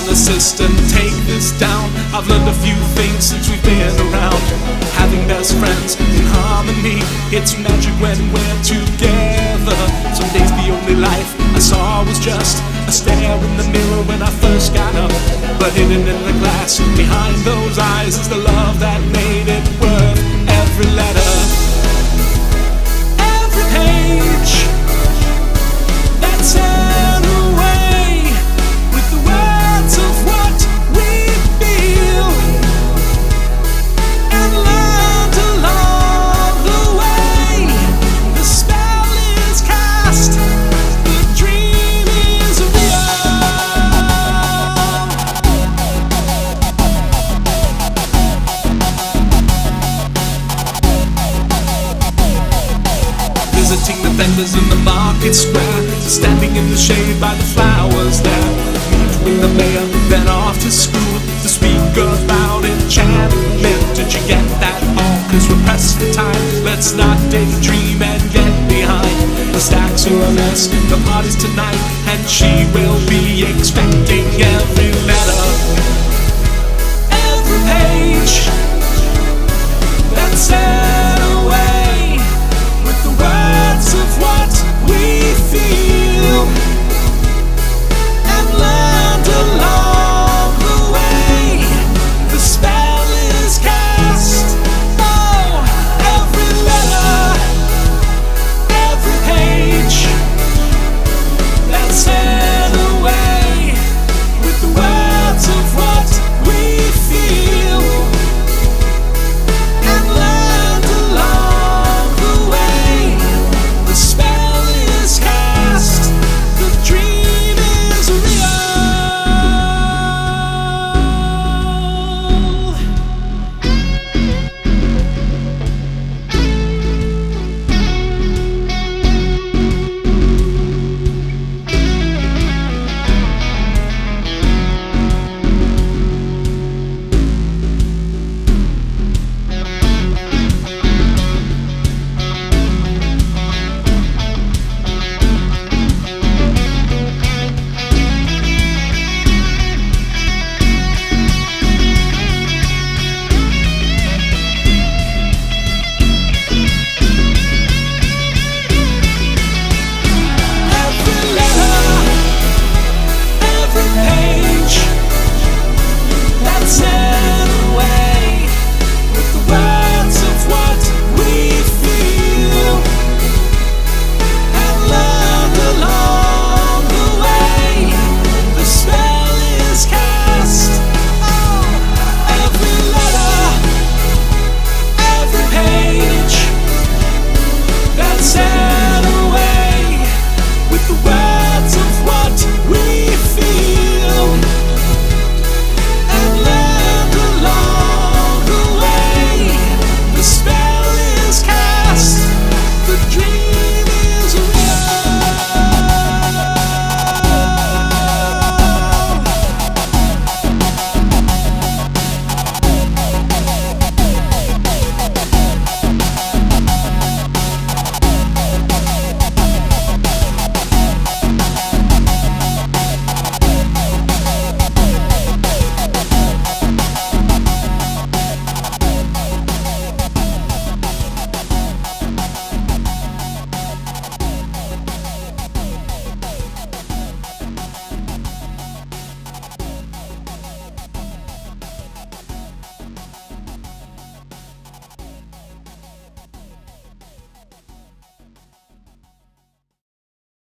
assistant, take this down. I've learned a few things since we've been around. Having best friends in harmony, it's magic when we're together. Some days the only life I saw was just a stare in the mirror when I first got up. But hidden in the glass behind those eyes is the love that made it worth every letter, every page that said away with the words of what we feel, and learned along the way. The spell is cast, the dream is real. Visiting the vendors in the market square, standing in the shade by the flowers there. Meet with the mayor, then off to school to speak about enchantment. Did you get that all? 'Cause we're pressed for time. Let's not daydream and get behind. The stacks are a mess, the party's tonight, and she will be expecting every letter, every page that says